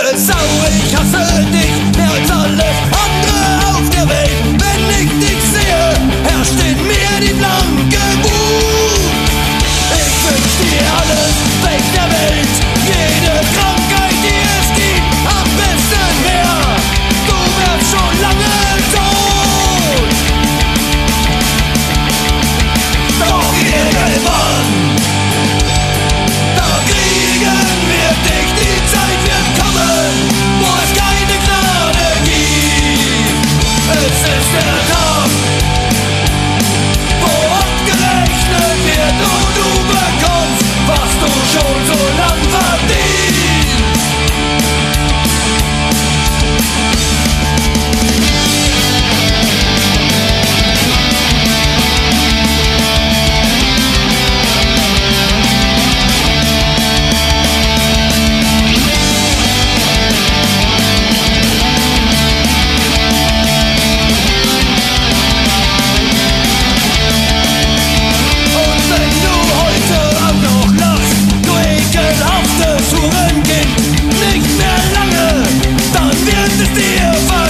blöde Sau, ich hasse dich mehr als alles andere auf der Welt. Wenn ich dich sehe, herrscht in mir die blanke Wut. Ich wünsch dir alles weg der Welt, jede Krankheit, die es gibt, am besten mehr. Du wärst schon lange tot. Doch irgendwann, da kriegen wir dich, die Zeit wird kommen, wo es keine Gnade gibt. Es ist der Tag, wo abgerechnet wird und du bekommst, was du schon so lang verdienst. Tourenkind, nicht mehr lange, dann wird es dir